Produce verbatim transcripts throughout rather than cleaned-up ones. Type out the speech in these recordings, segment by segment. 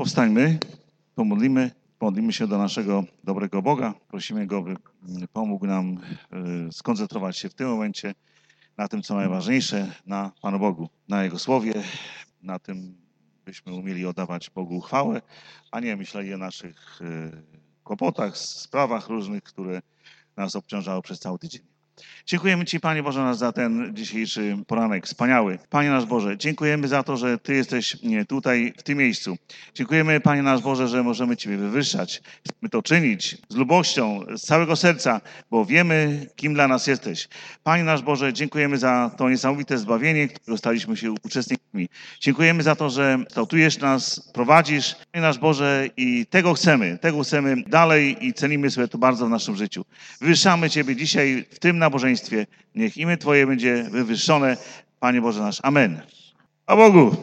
Powstańmy, pomodlimy, pomodlimy się do naszego dobrego Boga. Prosimy Go, by pomógł nam skoncentrować się w tym momencie na tym, co najważniejsze, na Panu Bogu, na Jego Słowie, na tym, byśmy umieli oddawać Bogu chwałę, a nie myśleli o naszych kłopotach, sprawach różnych, które nas obciążały przez cały tydzień. Dziękujemy Ci, Panie Boże, nasz za ten dzisiejszy poranek, wspaniały. Panie nasz Boże, dziękujemy za to, że Ty jesteś tutaj, w tym miejscu. Dziękujemy, Panie nasz Boże, że możemy Ciebie wywyższać. Chcemy to czynić z lubością, z całego serca, bo wiemy, kim dla nas jesteś. Panie nasz Boże, dziękujemy za to niesamowite zbawienie, którego staliśmy się uczestnikami. Dziękujemy za to, że kształtujesz nas, prowadzisz, Panie nasz Boże, i tego chcemy, tego chcemy dalej i cenimy sobie to bardzo w naszym życiu. Wywyższamy Ciebie dzisiaj w tym nabożeństwie. Niech imię Twoje będzie wywyższone, Panie Boże nasz. Amen. A Bogu.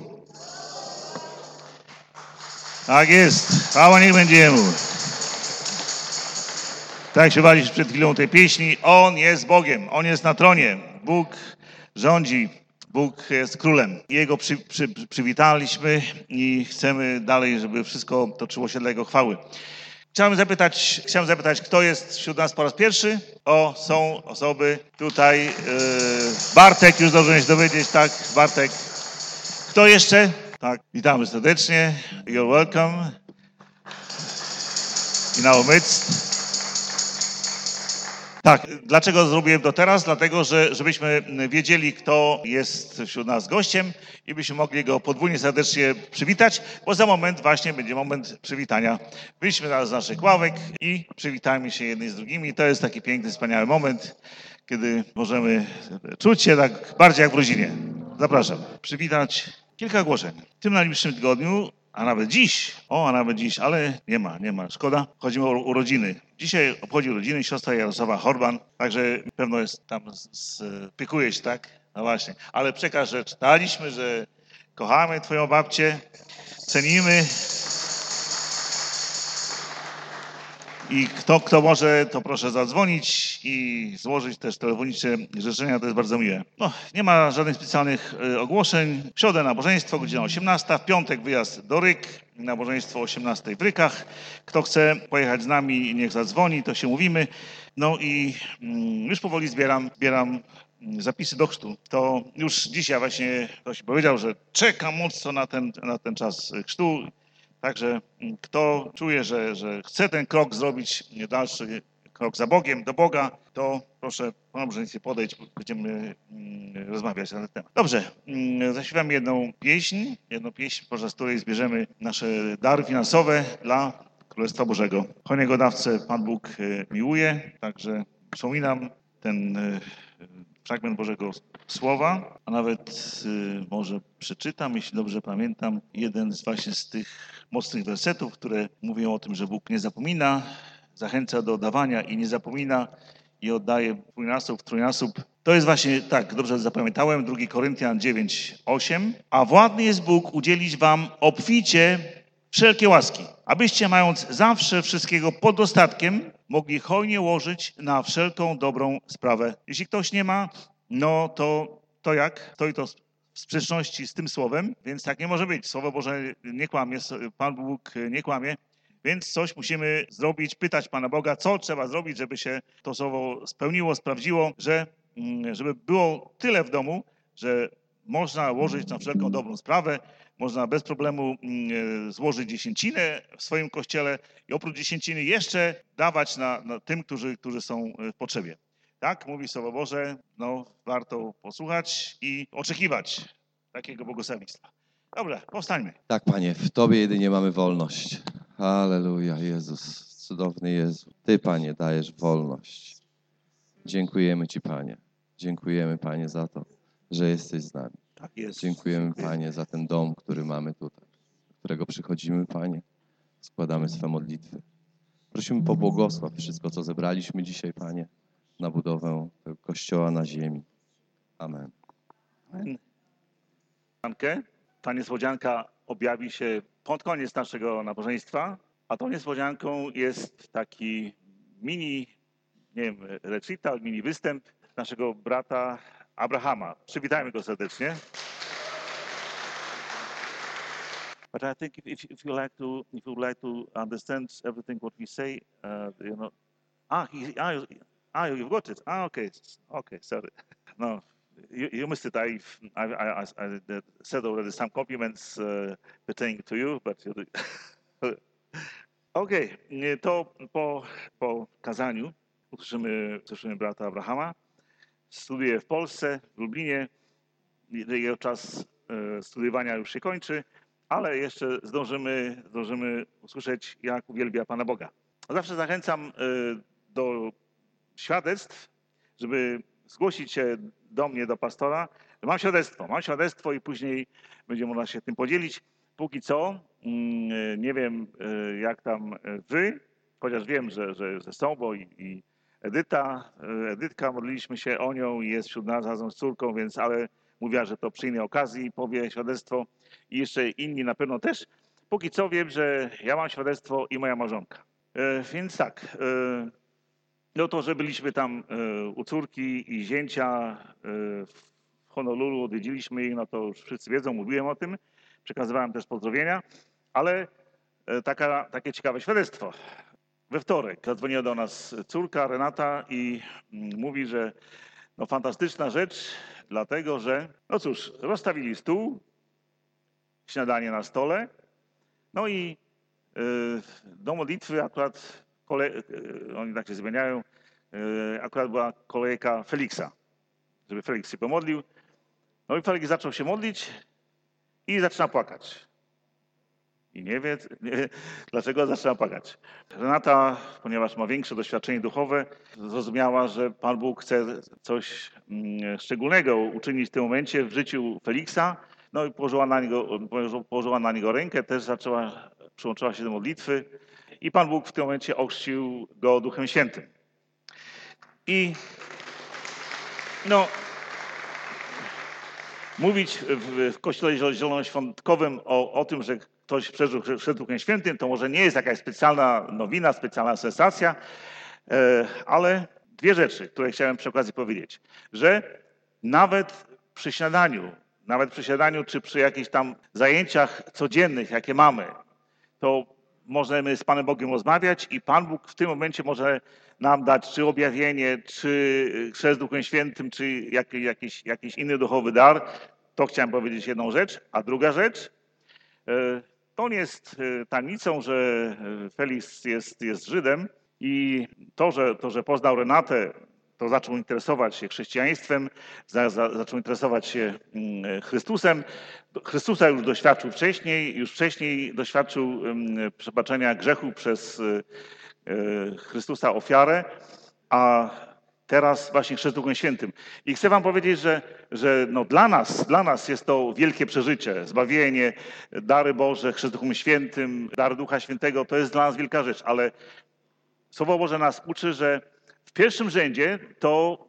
Tak jest. Chwała niech będzie Jemu. Tak jak śpiewaliśmy przed chwilą tej pieśni, On jest Bogiem, On jest na tronie. Bóg rządzi, Bóg jest królem. Jego przy, przy, przywitaliśmy i chcemy dalej, żeby wszystko toczyło się dla Jego chwały. Chciałem zapytać, chciałem zapytać, kto jest wśród nas po raz pierwszy? O, są osoby tutaj. Yy, Bartek, już dobrze się dowiedzieć, tak, Bartek. Kto jeszcze? Tak, witamy serdecznie. You're welcome. In our midst. Tak, dlaczego zrobiłem to teraz? Dlatego, że żebyśmy wiedzieli, kto jest wśród nas gościem i byśmy mogli go podwójnie serdecznie przywitać, bo za moment właśnie będzie moment przywitania. Wyjdźmy teraz z naszych ławek i przywitajmy się jedni z drugimi. To jest taki piękny, wspaniały moment, kiedy możemy czuć się tak bardziej jak w rodzinie. Zapraszam. Przywitać kilka ogłoszeń. W tym najbliższym tygodniu, a nawet dziś, o, a nawet dziś, ale nie ma, nie ma, szkoda. Chodzimy o urodziny. Dzisiaj obchodzi urodziny siostra Jarosława Horban, także pewno jest tam, spiekuje się, tak? No właśnie, ale przekaż, że czytaliśmy, że kochamy Twoją babcię, cenimy. I kto, kto może, to proszę zadzwonić i złożyć też telefoniczne życzenia, to jest bardzo miłe. No, nie ma żadnych specjalnych y, ogłoszeń. W środę nabożeństwo, godzina osiemnasta, w piątek wyjazd do Ryk, nabożeństwo o osiemnastej w Rykach. Kto chce pojechać z nami, niech zadzwoni, to się mówimy. No i mm, już powoli zbieram, zbieram zapisy do chrztu. To już dzisiaj właśnie ktoś powiedział, że czeka mocno na ten, na ten czas chrztu. Także kto czuje, że, że chce ten krok zrobić, dalszy krok za Bogiem, do Boga, to proszę po nabożeństwie podejść, będziemy rozmawiać na ten temat. Dobrze, zaśpiewamy jedną pieśń, jedną pieśń, podczas której zbierzemy nasze dary finansowe dla Królestwa Bożego. Hojnego Pan Bóg miłuje, także przypominam ten fragment Bożego Słowa, a nawet y, może przeczytam, jeśli dobrze pamiętam, jeden z właśnie z tych mocnych wersetów, które mówią o tym, że Bóg nie zapomina, zachęca do dawania i nie zapomina i oddaje dwójnasób, trójnasób. To jest właśnie, tak, dobrze zapamiętałem, drugi Koryntian dziewięć, osiem. A władny jest Bóg udzielić wam obficie wszelkie łaski, abyście mając zawsze wszystkiego pod dostatkiem, mogli hojnie łożyć na wszelką dobrą sprawę. Jeśli ktoś nie ma, no to, to jak? Stoi to w sprzeczności z tym słowem, więc tak nie może być. Słowo Boże nie kłamie, Pan Bóg nie kłamie, więc coś musimy zrobić, pytać Pana Boga, co trzeba zrobić, żeby się to słowo spełniło, sprawdziło, że, żeby było tyle w domu, że można łożyć na wszelką dobrą sprawę, można bez problemu złożyć dziesięcinę w swoim kościele i oprócz dziesięciny jeszcze dawać na, na tym, którzy, którzy są w potrzebie. Tak, mówi Słowo Boże, no warto posłuchać i oczekiwać takiego błogosławieństwa. Dobra, powstańmy. Tak, Panie, w Tobie jedynie mamy wolność. Halleluja, Jezus, cudowny Jezu. Ty, Panie, dajesz wolność. Dziękujemy Ci, Panie. Dziękujemy, Panie, za to, że jesteś z nami. Tak jest. Dziękujemy, Panie, za ten dom, który mamy tutaj, do którego przychodzimy, Panie. Składamy swe modlitwy. Prosimy, pobłogosław wszystko, co zebraliśmy dzisiaj, Panie, na budowę tego Kościoła na ziemi. Amen. Amen. Ta niespodzianka objawi się pod koniec naszego nabożeństwa, a tą niespodzianką jest taki mini, nie wiem, recital, mini występ naszego brata Abrahama. Przywitajmy go serdecznie. But I think if, if, if you like to, if you like to understand everything what we say, uh, you know, ah, he, ah, you- ah, you've got it. Ah, okay, s- okay, sorry. No, you, you missed it. I, I, I, I I said already some compliments uh, pertaining to you, but you. Okej, okay, to po, po kazaniu usłyszymy, usłyszymy brata Abrahama. Studiuje w Polsce, w Lublinie. Jego czas e, studiowania już się kończy, ale jeszcze zdążymy, zdążymy usłyszeć, jak uwielbia Pana Boga. Zawsze zachęcam e, do świadectw, żeby zgłosić się do mnie, do pastora. Mam świadectwo, mam świadectwo i później będzie można się tym podzielić. Póki co mm, nie wiem, e, jak tam wy, chociaż wiem, że, że, że są, bo i, i Edyta, e, Edytka, modliliśmy się o nią i jest wśród nas razem z córką, więc ale mówiła, że to przy innej okazji powie świadectwo i jeszcze inni na pewno też. Póki co wiem, że ja mam świadectwo i moja małżonka. E, więc tak, e, no to, że byliśmy tam e, u córki i zięcia e, w Honolulu, odwiedziliśmy ich, no to już wszyscy wiedzą, mówiłem o tym, przekazywałem też pozdrowienia, ale e, taka, takie ciekawe świadectwo. We wtorek zadzwoniła do nas córka Renata i mm, mówi, że no fantastyczna rzecz, dlatego że, no cóż, rozstawili stół, śniadanie na stole, no i e, do modlitwy akurat, kole, e, oni tak się zmieniają, e, akurat była kolejka Feliksa, żeby Felix się pomodlił. No i Felix zaczął się modlić i zaczyna płakać. I nie wie, nie, dlaczego zaczyna płakać. Renata, ponieważ ma większe doświadczenie duchowe, zrozumiała, że Pan Bóg chce coś mm, szczególnego uczynić w tym momencie w życiu Feliksa. No i położyła na niego, położyła na niego rękę, też zaczęła, przyłączyła się do modlitwy i Pan Bóg w tym momencie ochrzcił go Duchem Świętym. I no, mówić w, w Kościele Zielonoświątkowym o, o tym, że ktoś przeżył chrzest Duchem Świętym, to może nie jest jakaś specjalna nowina, specjalna sensacja, e, ale dwie rzeczy, które chciałem przy okazji powiedzieć, że nawet przy śniadaniu, nawet przy śniadaniu czy przy jakichś tam zajęciach codziennych, jakie mamy, to możemy z Panem Bogiem rozmawiać i Pan Bóg w tym momencie może nam dać czy objawienie, czy chrzest Duchem Świętym, czy jakiś, jakiś, jakiś inny duchowy dar. To chciałem powiedzieć jedną rzecz. A druga rzecz, to nie jest tajemnicą, że Felix jest, jest Żydem i to że, to, że poznał Renatę, to zaczął interesować się chrześcijaństwem, za, za, zaczął interesować się Chrystusem. Chrystusa już doświadczył wcześniej, już wcześniej doświadczył przebaczenia grzechu przez Chrystusa ofiarę, a teraz właśnie chrzest Duchem Świętym. I chcę wam powiedzieć, że, że no dla nas, dla nas jest to wielkie przeżycie, zbawienie, dary Boże, chrzest Duchem Świętym, dar Ducha Świętego, to jest dla nas wielka rzecz, ale Słowo Boże nas uczy, że w pierwszym rzędzie to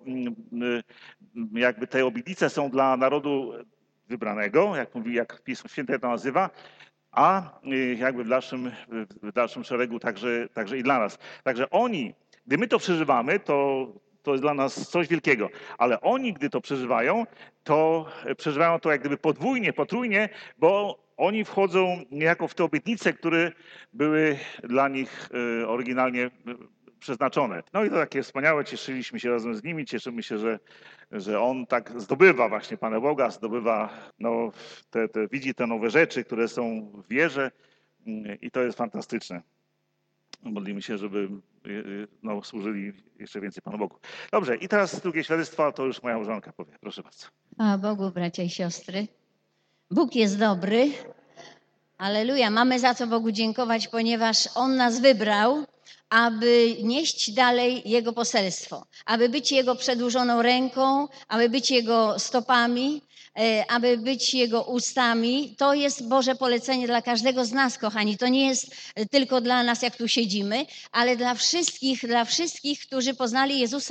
jakby te obietnice są dla narodu wybranego, jak mówi, jak Pismo Święte to nazywa, a jakby w dalszym, w dalszym szeregu także, także i dla nas. Także oni, gdy my to przeżywamy, to, to jest dla nas coś wielkiego, ale oni, gdy to przeżywają, to przeżywają to jak gdyby podwójnie, potrójnie, bo oni wchodzą niejako w te obietnice, które były dla nich oryginalnie przeznaczone. No i to takie wspaniałe, cieszyliśmy się razem z nimi, cieszymy się, że, że on tak zdobywa właśnie Pana Boga, zdobywa, no, te, te, widzi te nowe rzeczy, które są w wierze i to jest fantastyczne. Modlimy się, żeby no, służyli jeszcze więcej Panu Bogu. Dobrze, i teraz drugie świadectwo, to już moja małżonka powie. Proszę bardzo. Chwała Bogu, bracia i siostry. Bóg jest dobry. Alleluja. Mamy za co Bogu dziękować, ponieważ On nas wybrał, aby nieść dalej Jego poselstwo, aby być Jego przedłużoną ręką, aby być Jego stopami, aby być Jego ustami. To jest Boże polecenie dla każdego z nas, kochani. To nie jest tylko dla nas, jak tu siedzimy, ale dla wszystkich, dla wszystkich, którzy poznali Jezusa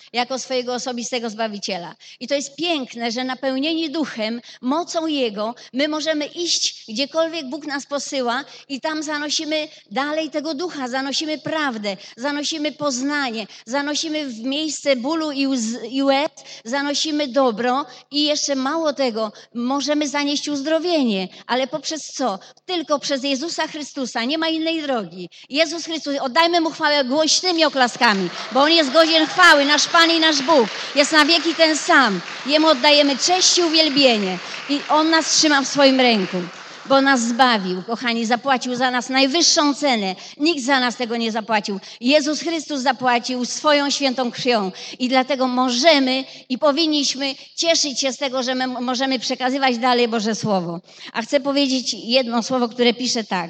jako swojego osobistego Zbawiciela. I to jest piękne, że napełnieni Duchem, mocą Jego, my możemy iść gdziekolwiek Bóg nas posyła i tam zanosimy dalej tego Ducha, zanosimy prawdę, zanosimy poznanie, zanosimy w miejsce bólu i, łz, i łez, zanosimy dobro i jeszcze mało tego, możemy zanieść uzdrowienie, ale poprzez co? Tylko przez Jezusa Chrystusa, nie ma innej drogi. Jezus Chrystus, oddajmy Mu chwałę głośnymi oklaskami, bo On jest godzien chwały, nasz Pan i nasz Bóg, jest na wieki ten sam. Jemu oddajemy cześć i uwielbienie i On nas trzyma w swoim ręku, bo nas zbawił, kochani, zapłacił za nas najwyższą cenę. Nikt za nas tego nie zapłacił. Jezus Chrystus zapłacił swoją świętą krwią i dlatego możemy i powinniśmy cieszyć się z tego, że my możemy przekazywać dalej Boże Słowo. A chcę powiedzieć jedno słowo, które pisze tak.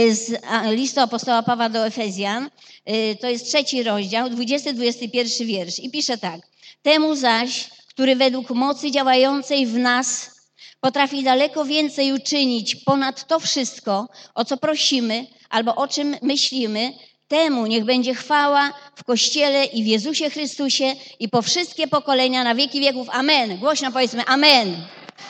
Z listu apostoła Pawła do Efezjan, to jest trzeci rozdział, dwudziesty dwudziesty pierwszy wiersz i pisze tak. Temu zaś, który według mocy działającej w nas potrafi daleko więcej uczynić ponad to wszystko, o co prosimy albo o czym myślimy, temu niech będzie chwała w Kościele i w Jezusie Chrystusie i po wszystkie pokolenia na wieki wieków. Amen. Głośno powiedzmy amen.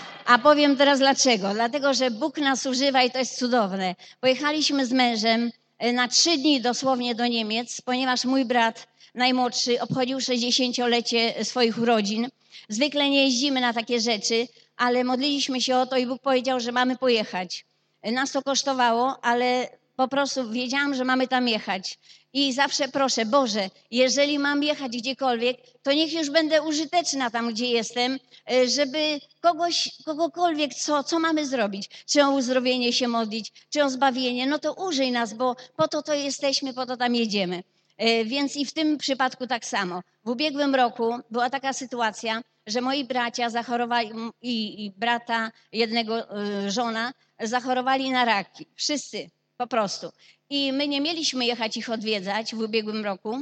A powiem teraz dlaczego. Dlatego, że Bóg nas używa i to jest cudowne. Pojechaliśmy z mężem na trzy dni dosłownie do Niemiec, ponieważ mój brat najmłodszy obchodził sześćdziesięciolecie swoich urodzin. Zwykle nie jeździmy na takie rzeczy, ale modliliśmy się o to i Bóg powiedział, że mamy pojechać. Nas to kosztowało, ale po prostu wiedziałam, że mamy tam jechać. I zawsze proszę, Boże, jeżeli mam jechać gdziekolwiek, to niech już będę użyteczna tam, gdzie jestem, żeby kogoś, kogokolwiek, co, co mamy zrobić. Czy o uzdrowienie się modlić, czy o zbawienie, no to użyj nas, bo po to to jesteśmy, po to tam jedziemy. Więc i w tym przypadku tak samo. W ubiegłym roku była taka sytuacja, że moi bracia zachorowali i, i brata jednego y, żona zachorowali na raki. Wszyscy po prostu. I my nie mieliśmy jechać ich odwiedzać w ubiegłym roku,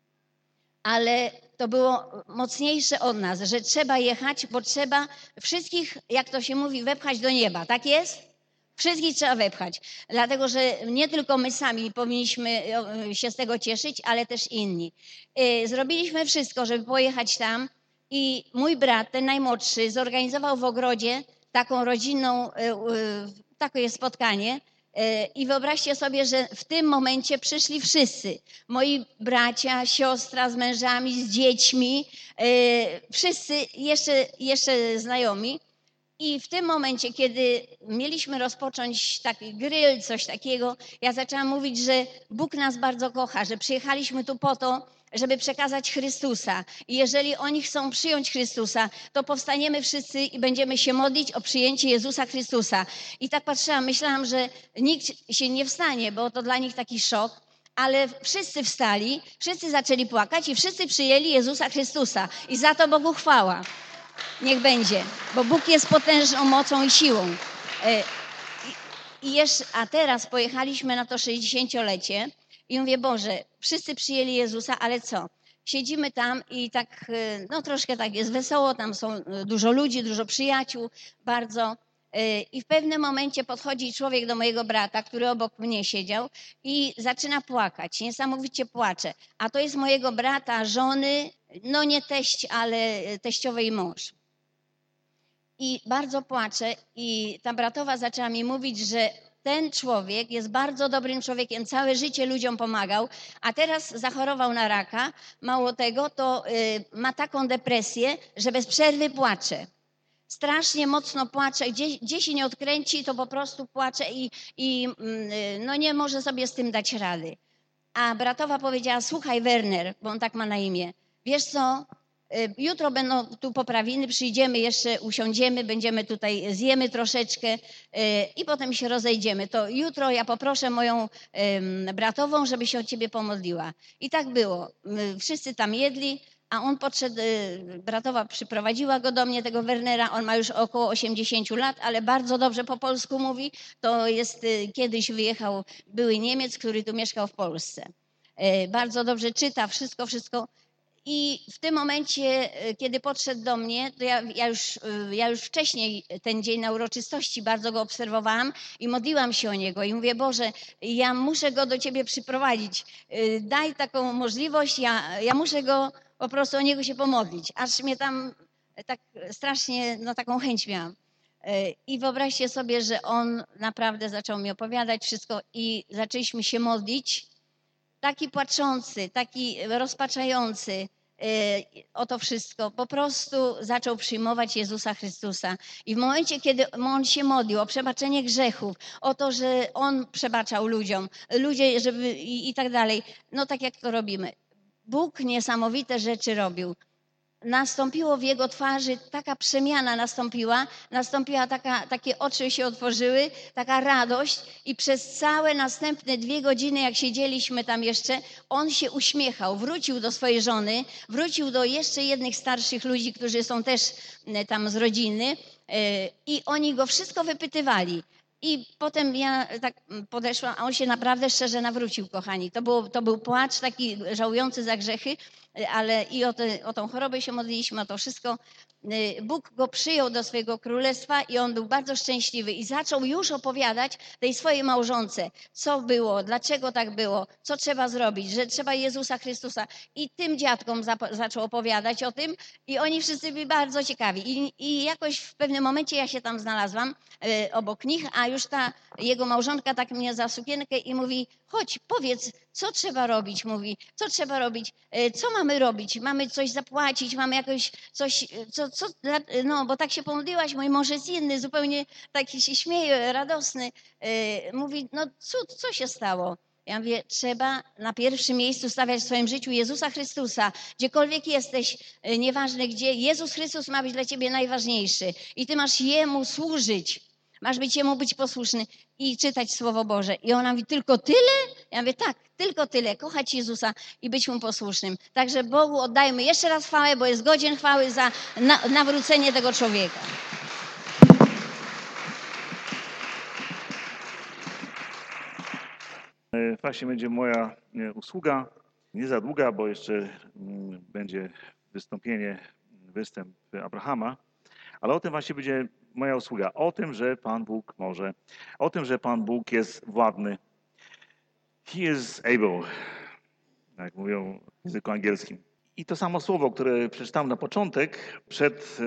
ale to było mocniejsze od nas, że trzeba jechać, bo trzeba wszystkich, jak to się mówi, wepchać do nieba. Tak jest? Wszystkich trzeba wepchać, dlatego że nie tylko my sami powinniśmy się z tego cieszyć, ale też inni. Zrobiliśmy wszystko, żeby pojechać tam i mój brat, ten najmłodszy, zorganizował w ogrodzie taką rodzinną, takie spotkanie i wyobraźcie sobie, że w tym momencie przyszli wszyscy. Moi bracia, siostra z mężami, z dziećmi, wszyscy jeszcze, jeszcze znajomi. I w tym momencie, kiedy mieliśmy rozpocząć taki grill, coś takiego, ja zaczęłam mówić, że Bóg nas bardzo kocha, że przyjechaliśmy tu po to, żeby przekazać Chrystusa. I jeżeli oni chcą przyjąć Chrystusa, to powstaniemy wszyscy i będziemy się modlić o przyjęcie Jezusa Chrystusa. I tak patrzyłam, myślałam, że nikt się nie wstanie, bo to dla nich taki szok. Ale wszyscy wstali, wszyscy zaczęli płakać i wszyscy przyjęli Jezusa Chrystusa. I za to Bogu chwała. Niech będzie, bo Bóg jest potężną mocą i siłą. I jeszcze, a teraz pojechaliśmy na to sześćdziesięciolecie i mówię, Boże, wszyscy przyjęli Jezusa, ale co? Siedzimy tam i tak, no troszkę tak jest wesoło, tam są dużo ludzi, dużo przyjaciół, bardzo. I w pewnym momencie podchodzi człowiek do mojego brata, który obok mnie siedział i zaczyna płakać, niesamowicie płacze. A to jest mojego brata, żony, no nie teść, ale teściowej mąż. I bardzo płacze i ta bratowa zaczęła mi mówić, że ten człowiek jest bardzo dobrym człowiekiem, całe życie ludziom pomagał, a teraz zachorował na raka. Mało tego, to y, ma taką depresję, że bez przerwy płacze. Strasznie mocno płacze, gdzie, gdzie się nie odkręci, to po prostu płacze i, i y, no nie może sobie z tym dać rady. A bratowa powiedziała, słuchaj Werner, bo on tak ma na imię, wiesz co, jutro będą tu poprawiny, przyjdziemy jeszcze, usiądziemy, będziemy tutaj, zjemy troszeczkę i potem się rozejdziemy. To jutro ja poproszę moją bratową, żeby się o ciebie pomodliła. I tak było. Wszyscy tam jedli, a on podszedł, bratowa przyprowadziła go do mnie, tego Wernera, on ma już około osiemdziesiąt lat, ale bardzo dobrze po polsku mówi. To jest, kiedyś wyjechał były Niemiec, który tu mieszkał w Polsce. Bardzo dobrze czyta, wszystko, wszystko. I w tym momencie, kiedy podszedł do mnie, to ja, ja, już, ja już wcześniej ten dzień na uroczystości bardzo go obserwowałam i modliłam się o niego i mówię, Boże, ja muszę go do Ciebie przyprowadzić, daj taką możliwość, ja, ja muszę go po prostu o niego się pomodlić, aż mnie tam tak strasznie, no taką chęć miałam. I wyobraźcie sobie, że on naprawdę zaczął mi opowiadać wszystko i zaczęliśmy się modlić. Taki płaczący, taki rozpaczający o to wszystko, po prostu zaczął przyjmować Jezusa Chrystusa. I w momencie, kiedy on się modlił o przebaczenie grzechów, o to, że on przebaczał ludziom, ludzie, żeby i, i tak dalej, no tak jak to robimy. Bóg niesamowite rzeczy robił. Nastąpiło w jego twarzy, taka przemiana nastąpiła, nastąpiła taka, takie oczy się otworzyły, taka radość i przez całe następne dwie godziny, jak siedzieliśmy tam jeszcze, on się uśmiechał, wrócił do swojej żony, wrócił do jeszcze jednych starszych ludzi, którzy są też tam z rodziny i oni go wszystko wypytywali. I potem ja tak podeszłam, a on się naprawdę szczerze nawrócił, kochani. To, było, to był płacz taki żałujący za grzechy, ale i o, te, o tą chorobę się modliliśmy, o to wszystko. Bóg go przyjął do swojego królestwa i on był bardzo szczęśliwy i zaczął już opowiadać tej swojej małżonce, co było, dlaczego tak było, co trzeba zrobić, że trzeba Jezusa Chrystusa. I tym dziadkom zap- zaczął opowiadać o tym i oni wszyscy byli bardzo ciekawi. I, i jakoś w pewnym momencie ja się tam znalazłam y, obok nich, a już ta jego małżonka tak mnie za sukienkę i mówi, chodź, powiedz, co trzeba robić, mówi, co trzeba robić, y, co mamy robić, mamy coś zapłacić, mamy jakoś coś, co, co, no bo tak się pomodliłaś, mój mąż jest inny, zupełnie taki się śmieje, radosny, y, mówi, no cud, co się stało? Ja mówię, trzeba na pierwszym miejscu stawiać w swoim życiu Jezusa Chrystusa. Gdziekolwiek jesteś, nieważne gdzie, Jezus Chrystus ma być dla ciebie najważniejszy. I ty masz Jemu służyć. Masz być Jemu być posłuszny i czytać Słowo Boże. I ona mówi, tylko tyle? Ja mówię, tak, tylko tyle. Kochać Jezusa i być Mu posłusznym. Także Bogu oddajmy jeszcze raz chwałę, bo jest godzien chwały za na, nawrócenie tego człowieka. Właśnie będzie moja usługa, nie za długa, bo jeszcze będzie wystąpienie, występ Abrahama, ale o tym właśnie będzie moja usługa. O tym, że Pan Bóg może, o tym, że Pan Bóg jest władny. He is able, jak mówią w języku angielskim. I to samo słowo, które przeczytałem na początek, przed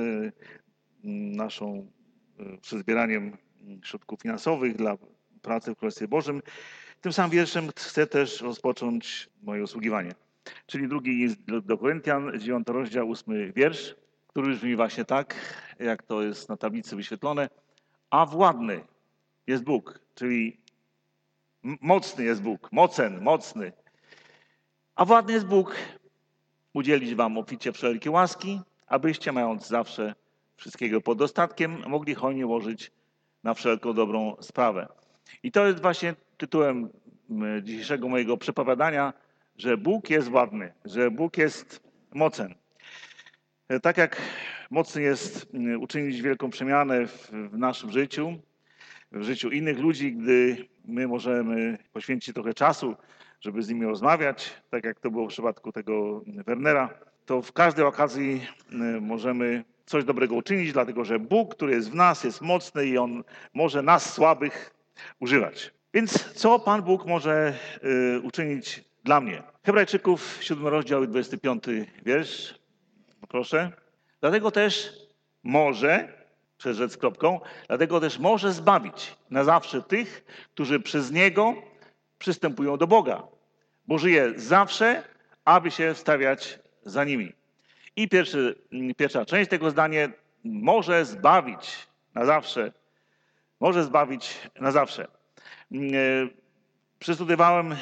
naszą, przed zbieraniem środków finansowych dla pracy w Królestwie Bożym, tym samym wierszem chcę też rozpocząć moje usługiwanie. Czyli drugi list do Koryntian, dziewiąty rozdział, ósmy wiersz, który brzmi właśnie tak, jak to jest na tablicy wyświetlone. A władny jest Bóg, czyli mocny jest Bóg, mocen, mocny. A władny jest Bóg udzielić wam obficie wszelkie łaski, abyście, mając zawsze wszystkiego pod dostatkiem, mogli hojnie łożyć na wszelką dobrą sprawę. I to jest właśnie tytułem dzisiejszego mojego przepowiadania, że Bóg jest władny, że Bóg jest mocen. Tak jak mocny jest uczynić wielką przemianę w, w naszym życiu, w życiu innych ludzi, gdy my możemy poświęcić trochę czasu, żeby z nimi rozmawiać, tak jak to było w przypadku tego Wernera, to w każdej okazji możemy coś dobrego uczynić, dlatego że Bóg, który jest w nas, jest mocny i On może nas słabych używać. Więc co Pan Bóg może y, uczynić dla mnie? Hebrajczyków, siódmy rozdział i dwudziesty piąty wiersz. Proszę. Dlatego też może, przez rzecz z kropką, dlatego też może zbawić na zawsze tych, którzy przez Niego przystępują do Boga, bo żyje zawsze, aby się wstawiać za nimi. I pierwszy, pierwsza część tego zdania, może zbawić na zawsze. Może zbawić na zawsze. Przestudiowałem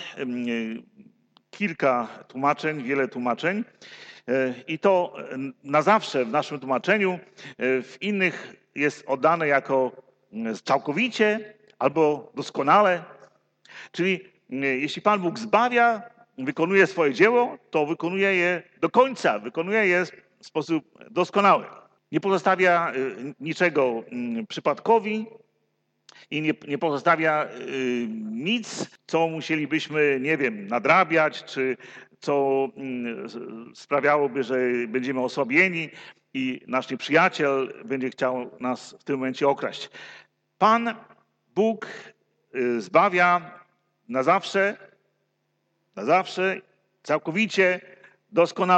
kilka tłumaczeń, wiele tłumaczeń i to na zawsze w naszym tłumaczeniu, w innych jest oddane jako całkowicie albo doskonale. Czyli jeśli Pan Bóg zbawia, wykonuje swoje dzieło, to wykonuje je do końca, wykonuje je w sposób doskonały. Nie pozostawia niczego przypadkowi i nie, nie pozostawia nic, co musielibyśmy, nie wiem, nadrabiać, czy co sprawiałoby, że będziemy osłabieni i nasz nieprzyjaciel będzie chciał nas w tym momencie okraść. Pan Bóg zbawia na zawsze, na zawsze, całkowicie, doskonale.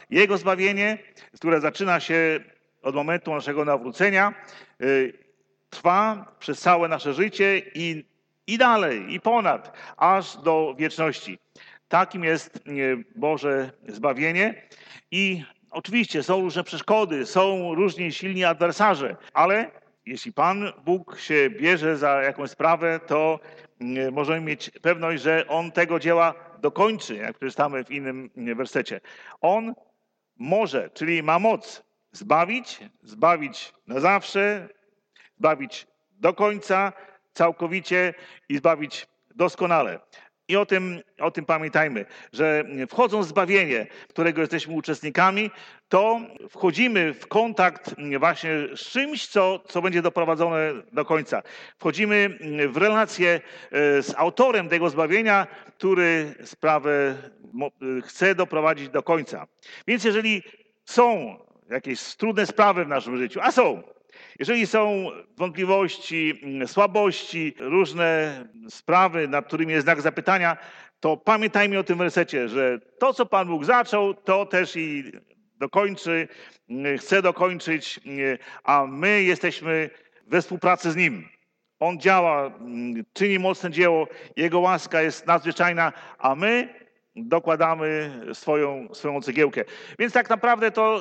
Jego zbawienie, które zaczyna się od momentu naszego nawrócenia, trwa przez całe nasze życie i, i dalej, i ponad, aż do wieczności. Takim jest Boże zbawienie i oczywiście są różne przeszkody, są różni silni adwersarze, ale jeśli Pan Bóg się bierze za jakąś sprawę, to możemy mieć pewność, że On tego dzieła dokończy, jak przeczytamy w innym wersecie. On może, czyli ma moc zbawić, zbawić na zawsze, zbawić do końca, całkowicie i zbawić doskonale. I o tym, o tym pamiętajmy, że wchodząc w zbawienie, którego jesteśmy uczestnikami, to wchodzimy w kontakt właśnie z czymś, co, co będzie doprowadzone do końca. Wchodzimy w relację z autorem tego zbawienia, który sprawę chce doprowadzić do końca. Więc jeżeli są jakieś trudne sprawy w naszym życiu, a są, jeżeli są wątpliwości, słabości, różne sprawy, nad którymi jest znak zapytania, to pamiętajmy o tym wersecie, że to, co Pan Bóg zaczął, to też i dokończy, chce dokończyć, a my jesteśmy we współpracy z Nim. On działa, czyni mocne dzieło, Jego łaska jest nadzwyczajna, a my dokładamy swoją, swoją cegiełkę. Więc tak naprawdę to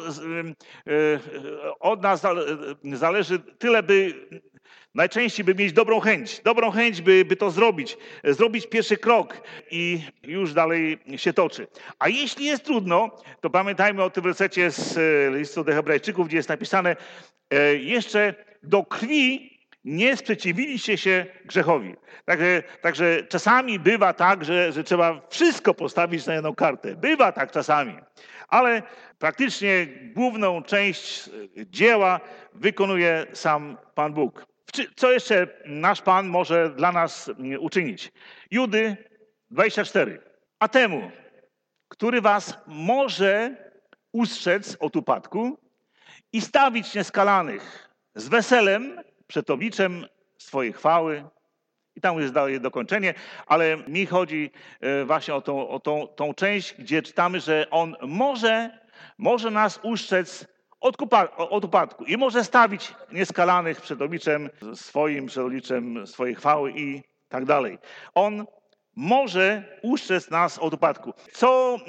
od nas zależy tyle, by najczęściej by mieć dobrą chęć. Dobrą chęć, by, by to zrobić. Zrobić pierwszy krok i już dalej się toczy. A jeśli jest trudno, to pamiętajmy o tym wersecie z listu do Hebrajczyków, gdzie jest napisane: jeszcze do krwi nie sprzeciwiliście się grzechowi. Także, także czasami bywa tak, że, że trzeba wszystko postawić na jedną kartę. Bywa tak czasami. Ale praktycznie główną część dzieła wykonuje sam Pan Bóg. Co jeszcze nasz Pan może dla nas uczynić? Judy dwadzieścia cztery. A temu, który was może ustrzec od upadku i stawić nieskalanych z weselem przed obliczem swojej chwały. I tam jest dalej dokończenie, ale mi chodzi właśnie o tą, o tą, tą część, gdzie czytamy, że On może, może nas ustrzec od, kupa, od upadku i może stawić nieskalanych przed obliczem swoim, przed obliczem swojej chwały i tak dalej. On może ustrzec nas od upadku. Co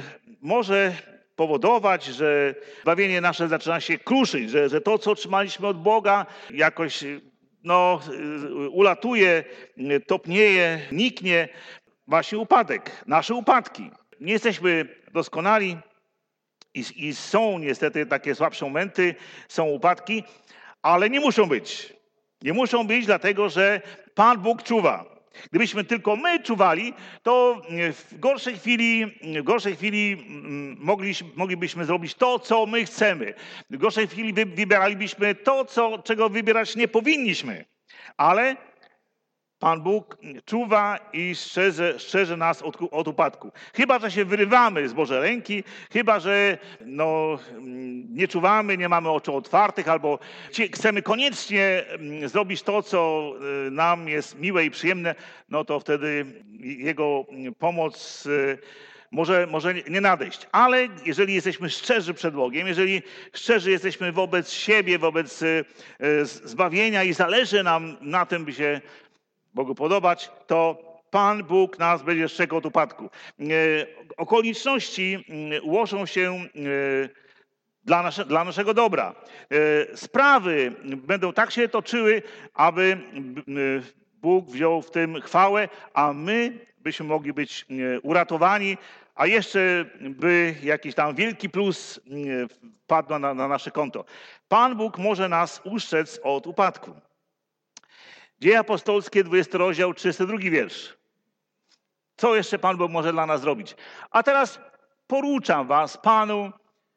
może powodować, że zbawienie nasze zaczyna się kruszyć, że, że to, co otrzymaliśmy od Boga, jakoś no, ulatuje, topnieje, niknie. Właśnie upadek, nasze upadki. Nie jesteśmy doskonali i, i są niestety takie słabsze momenty, są upadki, ale nie muszą być. Nie muszą być, dlatego że Pan Bóg czuwa. Gdybyśmy tylko my czuwali, to w gorszej chwili, w gorszej chwili mogliśmy, moglibyśmy zrobić to, co my chcemy. W gorszej chwili wybieralibyśmy to, co, czego wybierać nie powinniśmy. Ale Pan Bóg czuwa i strzeże, strzeże nas od, od upadku. Chyba że się wyrywamy z Bożej ręki, chyba że no, nie czuwamy, nie mamy oczu otwartych, albo chcemy koniecznie zrobić to, co nam jest miłe i przyjemne, no to wtedy Jego pomoc może, może nie nadejść. Ale jeżeli jesteśmy szczerzy przed Bogiem, jeżeli szczerzy jesteśmy wobec siebie, wobec zbawienia i zależy nam na tym, by się Bogu podobać, to Pan Bóg nas będzie strzegł od upadku. Okoliczności ułożą się dla, nasze, dla naszego dobra. Sprawy będą tak się toczyły, aby Bóg wziął w tym chwałę, a my byśmy mogli być uratowani, a jeszcze by jakiś tam wielki plus wpadł na, na nasze konto. Pan Bóg może nas ustrzec od upadku. Dzieje apostolskie, dwudziesty rozdział, trzydziesty drugi wiersz. Co jeszcze Pan Bóg może dla nas zrobić? A teraz poruczam was Panu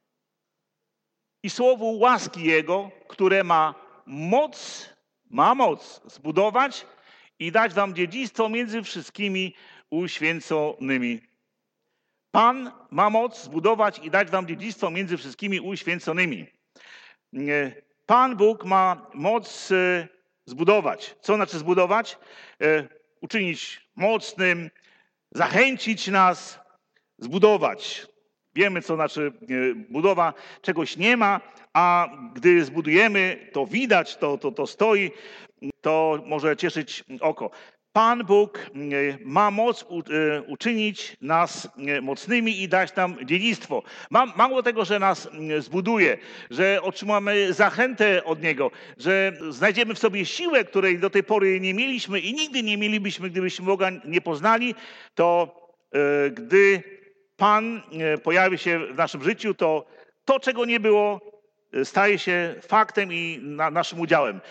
i słowu łaski Jego, które ma moc, ma moc zbudować i dać wam dziedzictwo między wszystkimi uświęconymi. Pan ma moc zbudować i dać wam dziedzictwo między wszystkimi uświęconymi. Pan Bóg ma moc zbudować. Co znaczy zbudować? E, uczynić mocnym, zachęcić nas, zbudować. Wiemy, co znaczy budowa. Czegoś nie ma, a gdy zbudujemy, to widać, to, to, to stoi, to może cieszyć oko. Pan Bóg ma moc uczynić nas mocnymi i dać nam dziedzictwo. Mało tego, że nas zbuduje, że otrzymamy zachętę od Niego, że znajdziemy w sobie siłę, której do tej pory nie mieliśmy i nigdy nie mielibyśmy, gdybyśmy Boga nie poznali, to gdy Pan pojawi się w naszym życiu, to to, czego nie było, staje się faktem i na, naszym udziałem.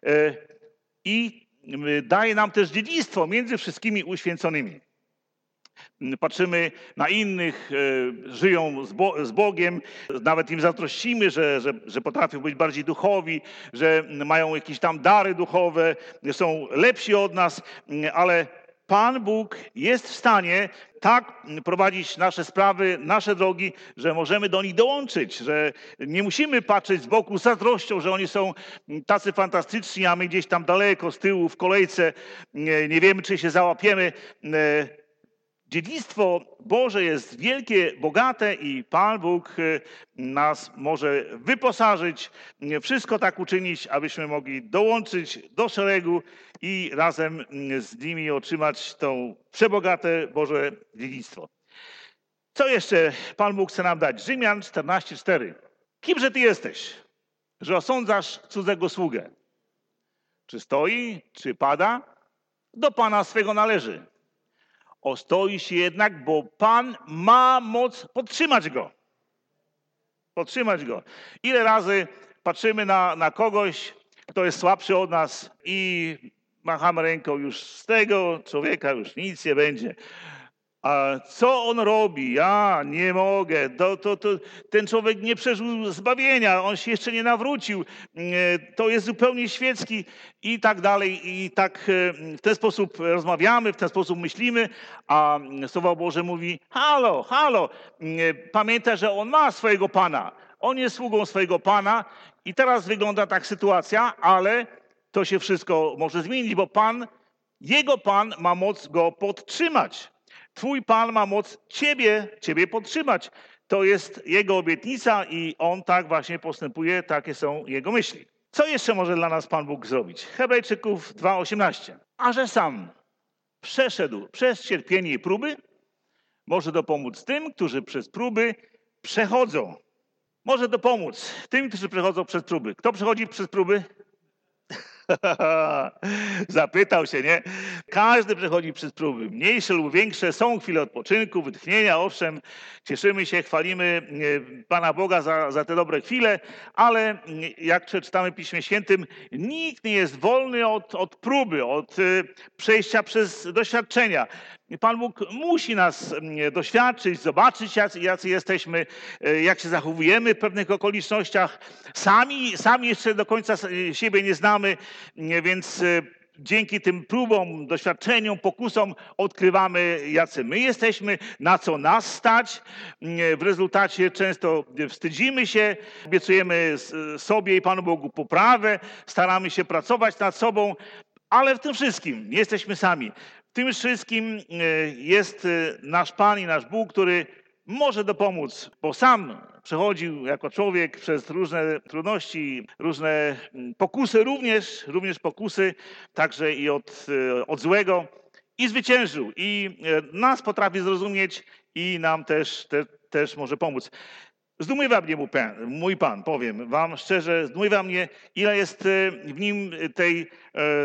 I daje nam też dziedzictwo między wszystkimi uświęconymi. Patrzymy na innych, żyją z, Bo, z Bogiem, nawet im zazdrościmy, że, że, że potrafią być bardziej duchowi, że mają jakieś tam dary duchowe, są lepsi od nas, ale Pan Bóg jest w stanie tak prowadzić nasze sprawy, nasze drogi, że możemy do nich dołączyć, że nie musimy patrzeć z boku z zazdrością, że oni są tacy fantastyczni, a my gdzieś tam daleko, z tyłu, w kolejce, nie, nie wiemy, czy się załapiemy. Dziedzictwo Boże jest wielkie, bogate i Pan Bóg nas może wyposażyć, wszystko tak uczynić, abyśmy mogli dołączyć do szeregu i razem z nimi otrzymać to przebogate Boże dziedzictwo. Co jeszcze Pan Bóg chce nam dać? Rzymian czternaście cztery. Kimże Ty jesteś, że osądzasz cudzego sługę? Czy stoi, czy pada? Do Pana swego należy. Ostoi się jednak, bo Pan ma moc podtrzymać go. Podtrzymać go. Ile razy patrzymy na, na kogoś, kto jest słabszy od nas i machamy ręką, już z tego człowieka już nic nie będzie. A co on robi? Ja nie mogę. To, to, to, ten człowiek nie przeżył zbawienia, on się jeszcze nie nawrócił. To jest zupełnie świecki i tak dalej. I tak w ten sposób rozmawiamy, w ten sposób myślimy, a Słowo Boże mówi: halo, halo, pamiętaj, że on ma swojego Pana. On jest sługą swojego Pana i teraz wygląda tak sytuacja, ale to się wszystko może zmienić, bo Pan, jego Pan ma moc go podtrzymać. Twój Pan ma moc ciebie, ciebie podtrzymać. To jest Jego obietnica i On tak właśnie postępuje, takie są Jego myśli. Co jeszcze może dla nas Pan Bóg zrobić? Hebrajczyków dwa osiemnaście. A że sam przeszedł przez cierpienie i próby, może dopomóc tym, którzy przez próby przechodzą. Może dopomóc tym, którzy przechodzą przez próby. Kto przechodzi przez próby? Zapytał się, nie? Każdy przechodzi przez próby, mniejsze lub większe. Są chwile odpoczynku, wytchnienia, owszem. Cieszymy się, chwalimy Pana Boga za, za te dobre chwile, ale jak przeczytamy w Piśmie Świętym, nikt nie jest wolny od, od próby, od przejścia przez doświadczenia. Pan Bóg musi nas doświadczyć, zobaczyć, jacy, jacy jesteśmy, jak się zachowujemy w pewnych okolicznościach. Sami, sami jeszcze do końca siebie nie znamy, więc dzięki tym próbom, doświadczeniom, pokusom odkrywamy, jacy my jesteśmy, na co nas stać. W rezultacie często wstydzimy się, obiecujemy sobie i Panu Bogu poprawę, staramy się pracować nad sobą, ale w tym wszystkim nie jesteśmy sami. W tym wszystkim jest nasz Pan i nasz Bóg, który może dopomóc, bo sam przechodził jako człowiek przez różne trudności, różne pokusy, również, również pokusy, także i od, od złego, i zwyciężył. I nas potrafi zrozumieć i nam też, te, też może pomóc. Zdumiewa mnie mój Pan, powiem wam szczerze, zdumiewa mnie, ile jest w nim tej e,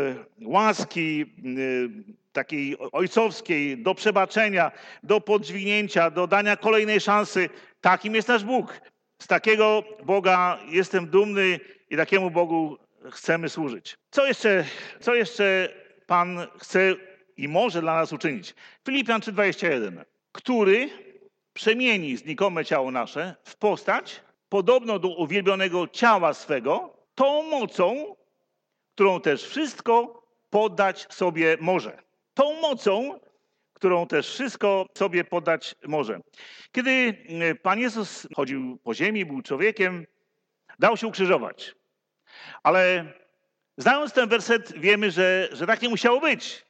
łaski, e, takiej ojcowskiej, do przebaczenia, do podźwignięcia, do dania kolejnej szansy. Takim jest nasz Bóg. Z takiego Boga jestem dumny i takiemu Bogu chcemy służyć. Co jeszcze, co jeszcze Pan chce i może dla nas uczynić? Filipian trzy dwadzieścia jeden. Który przemieni znikome ciało nasze w postać podobną do uwielbionego ciała swego, tą mocą, którą też wszystko poddać sobie może. Tą mocą, którą też wszystko sobie poddać może. Kiedy Pan Jezus chodził po ziemi, był człowiekiem, dał się ukrzyżować. Ale znając ten werset, wiemy, że, że tak nie musiało być.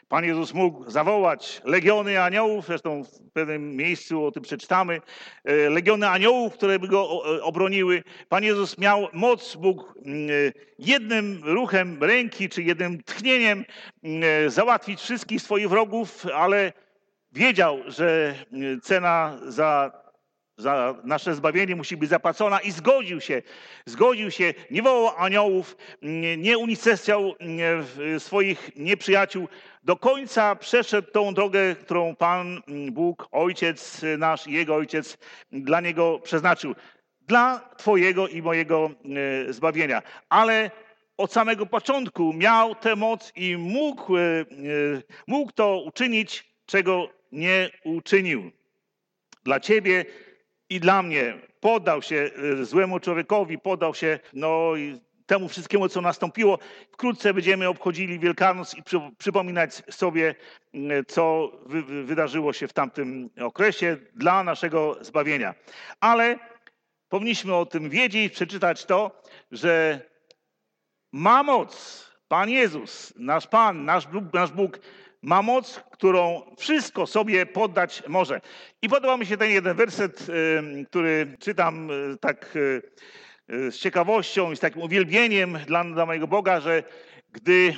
Pan Jezus mógł zawołać legiony aniołów, zresztą w pewnym miejscu o tym przeczytamy, legiony aniołów, które by go obroniły. Pan Jezus miał moc, mógł jednym ruchem ręki czy jednym tchnieniem załatwić wszystkich swoich wrogów, ale wiedział, że cena za za nasze zbawienie musi być zapłacona i zgodził się, zgodził się, nie wołał aniołów, nie, nie unicestwiał swoich nieprzyjaciół. Do końca przeszedł tą drogę, którą Pan Bóg, Ojciec nasz i Jego Ojciec dla Niego przeznaczył. Dla Twojego i mojego zbawienia. Ale od samego początku miał tę moc i mógł, mógł to uczynić, czego nie uczynił. Dla Ciebie i dla mnie poddał się złemu człowiekowi, poddał się no, temu wszystkiemu, co nastąpiło. Wkrótce będziemy obchodzili Wielkanoc i przy, przypominać sobie, co wy, wydarzyło się w tamtym okresie dla naszego zbawienia. Ale powinniśmy o tym wiedzieć, przeczytać to, że ma moc Pan Jezus, nasz Pan, nasz Bóg, nasz Bóg ma moc, którą wszystko sobie poddać może. I podoba mi się ten jeden werset, który czytam tak z ciekawością i z takim uwielbieniem dla, dla mojego Boga, że gdy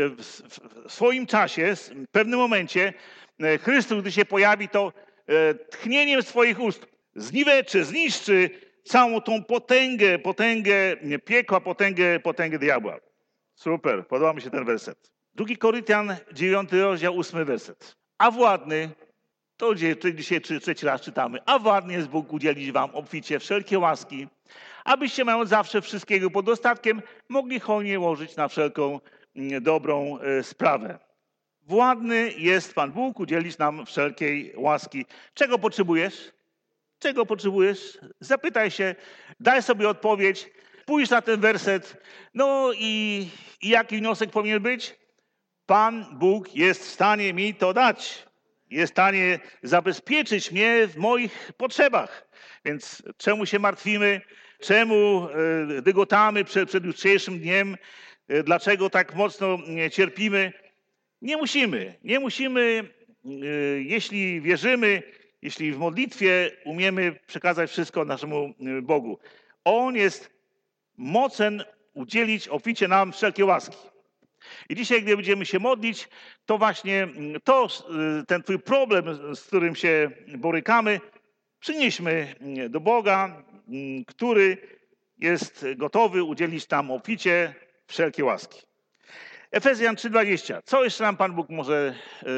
w swoim czasie, w pewnym momencie Chrystus, gdy się pojawi, to tchnieniem swoich ust zniweczy, zniszczy całą tą potęgę, potęgę piekła, potęgę, potęgę diabła. Super, podoba mi się ten werset. Drugi Koryntian, dziewiąty rozdział, ósmy werset. A władny, to dzisiaj trzeci raz czytamy, a władny jest Bóg udzielić wam obficie wszelkie łaski, abyście mając zawsze wszystkiego pod dostatkiem, mogli hojnie łożyć na wszelką dobrą sprawę. Władny jest Pan Bóg udzielić nam wszelkiej łaski. Czego potrzebujesz? Czego potrzebujesz? Zapytaj się, daj sobie odpowiedź, spójrz na ten werset, no i, i jaki wniosek powinien być? Pan Bóg jest w stanie mi to dać. Jest w stanie zabezpieczyć mnie w moich potrzebach. Więc czemu się martwimy? Czemu dygotamy przed, przed jutrzejszym dniem? Dlaczego tak mocno cierpimy? Nie musimy. Nie musimy, jeśli wierzymy, jeśli w modlitwie umiemy przekazać wszystko naszemu Bogu. On jest mocen udzielić obficie nam wszelkie łaski. I dzisiaj, gdy będziemy się modlić, to właśnie to, ten twój problem, z którym się borykamy, przynieśmy do Boga, który jest gotowy udzielić nam obficie wszelkie łaski. Efezjan trzy dwadzieścia. Co jeszcze nam Pan Bóg może,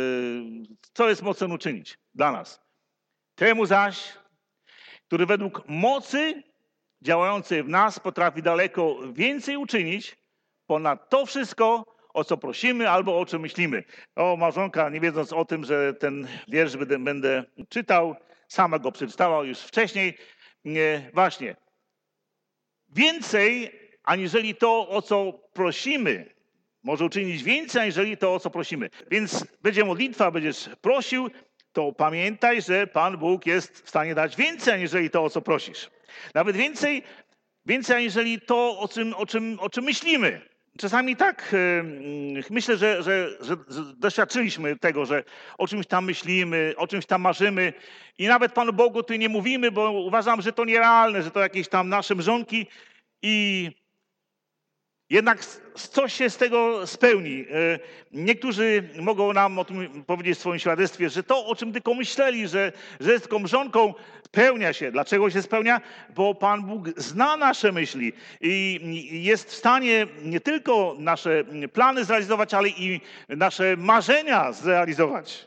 co jest mocen uczynić dla nas? Temu zaś, który według mocy działającej w nas potrafi daleko więcej uczynić ponad to wszystko, o co prosimy albo o czym myślimy. O, małżonka, nie wiedząc o tym, że ten wiersz będę, będę czytał, sama go przeczytała już wcześniej. Nie, właśnie. Więcej, aniżeli to, o co prosimy. Może uczynić więcej, aniżeli to, o co prosimy. Więc będzie modlitwa, będziesz prosił, to pamiętaj, że Pan Bóg jest w stanie dać więcej, aniżeli to, o co prosisz. Nawet więcej, więcej aniżeli to, o czym, o czym, o czym myślimy. Czasami tak yy, myślę, że, że, że, że doświadczyliśmy tego, że o czymś tam myślimy, o czymś tam marzymy i nawet Panu Bogu tu nie mówimy, bo uważam, że to nierealne, że to jakieś tam nasze mrzonki i jednak coś się z tego spełni. Niektórzy mogą nam o tym powiedzieć w swoim świadectwie, że to, o czym tylko myśleli, że, że jest tylko mrzonką, spełnia się. Dlaczego się spełnia? Bo Pan Bóg zna nasze myśli i jest w stanie nie tylko nasze plany zrealizować, ale i nasze marzenia zrealizować.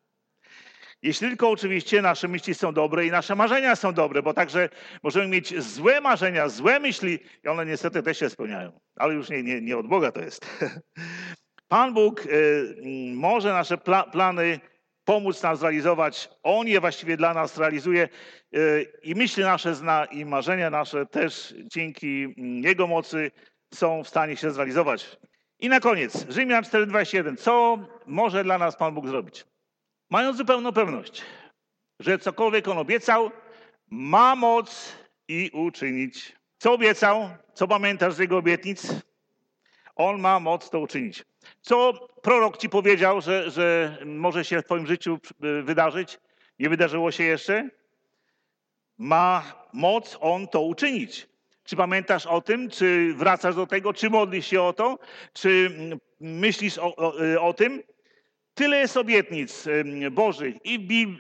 Jeśli tylko oczywiście nasze myśli są dobre i nasze marzenia są dobre, bo także możemy mieć złe marzenia, złe myśli i one niestety też się spełniają. Ale już nie, nie, nie od Boga to jest. Pan Bóg y, może nasze pla plany pomóc nam zrealizować. On je właściwie dla nas realizuje y, i myśli nasze zna i marzenia nasze też dzięki Jego mocy są w stanie się zrealizować. I na koniec, Rzymian cztery dwadzieścia jeden. Co może dla nas Pan Bóg zrobić? Mając zupełną pewność, że cokolwiek On obiecał, ma moc i uczynić. Co obiecał? Co pamiętasz z Jego obietnic? On ma moc to uczynić. Co prorok ci powiedział, że, że może się w twoim życiu wydarzyć? Nie wydarzyło się jeszcze? Ma moc on to uczynić. Czy pamiętasz o tym? Czy wracasz do tego? Czy modlisz się o to? Czy myślisz o, o, o tym? Tyle jest obietnic Bożych i Bib-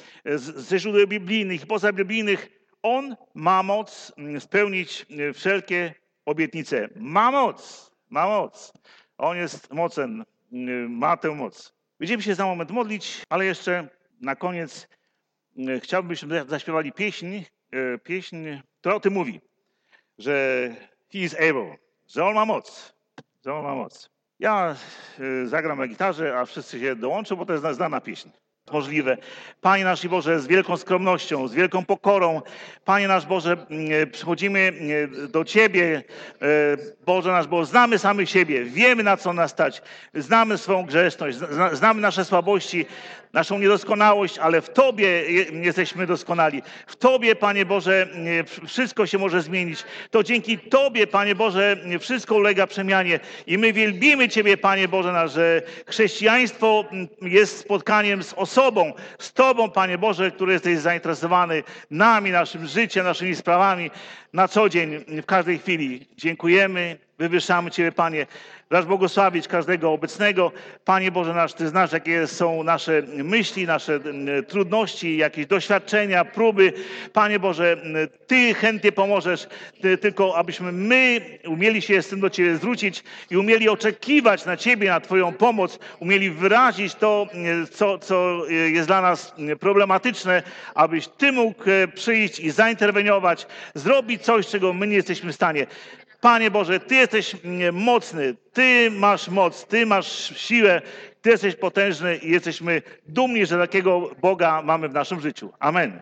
ze źródeł biblijnych i pozabiblijnych. On ma moc spełnić wszelkie obietnice. Ma moc, ma moc. On jest mocen, ma tę moc. Będziemy się za moment modlić, ale jeszcze na koniec chciałbym, byśmy zaśpiewali pieśń, pieśń, która o tym mówi, że He is able, że On ma moc, że On ma moc. Ja zagram na gitarze, a wszyscy się dołączą, bo to jest znana pieśń. Możliwe. Panie nasz i Boże, z wielką skromnością, z wielką pokorą, Panie nasz Boże, przychodzimy do Ciebie, Boże nasz, bo znamy samych siebie, wiemy na co nas stać, znamy swoją grzeszność, znamy nasze słabości, naszą niedoskonałość, ale w Tobie jesteśmy doskonali. W Tobie, Panie Boże, wszystko się może zmienić. To dzięki Tobie, Panie Boże, wszystko ulega przemianie. I my wielbimy Ciebie, Panie Boże nasz, że chrześcijaństwo jest spotkaniem z osobą, z Tobą, Panie Boże, który jesteś zainteresowany nami, naszym życiem, naszymi sprawami na co dzień, w każdej chwili. Dziękujemy, wywyższamy Ciebie, Panie. Racz błogosławić każdego obecnego. Panie Boże nasz, Ty znasz, jakie są nasze myśli, nasze trudności, jakieś doświadczenia, próby. Panie Boże, Ty chętnie pomożesz, Ty, tylko abyśmy my umieli się z tym do Ciebie zwrócić i umieli oczekiwać na Ciebie, na Twoją pomoc, umieli wyrazić to, co, co jest dla nas problematyczne, abyś Ty mógł przyjść i zainterweniować, zrobić coś, czego my nie jesteśmy w stanie. Panie Boże, Ty jesteś mocny, Ty masz moc, Ty masz siłę, Ty jesteś potężny i jesteśmy dumni, że takiego Boga mamy w naszym życiu. Amen.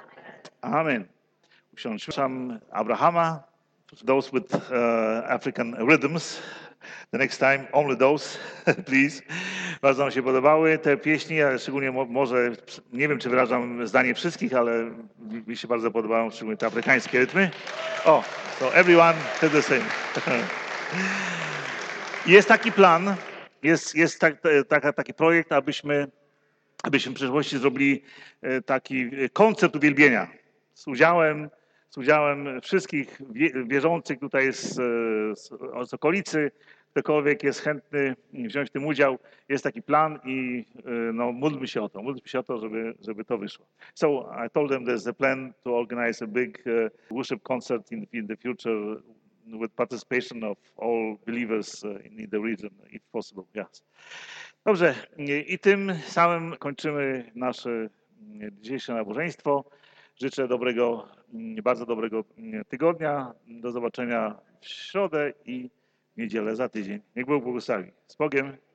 Amen. Usiądźmy. Proszę Abrahama, those with uh, African rhythms. The next time, only those, please. Bardzo nam się podobały te pieśni, ale szczególnie mo- może, nie wiem, czy wyrażam zdanie wszystkich, ale mi, mi się bardzo podobają szczególnie te afrykańskie rytmy. O, so everyone did the same. Jest taki plan, jest, jest tak, tak, taki projekt, abyśmy, abyśmy w przyszłości zrobili taki koncert uwielbienia z udziałem, z udziałem wszystkich wie- wierzących tutaj z, z, z okolicy. Ktokolwiek jest chętny wziąć w tym udział, jest taki plan i no, módlmy się o to, módlmy się o to, żeby, żeby to wyszło. So I told them there's a plan to organize a big uh, worship concert in, in the future with participation of all believers in the region, if possible. Yes. Dobrze, i tym samym kończymy nasze dzisiejsze nabożeństwo. Życzę dobrego, bardzo dobrego tygodnia. Do zobaczenia w środę i w niedzielę za tydzień. Niech Bóg błogosławi. Z Bogiem.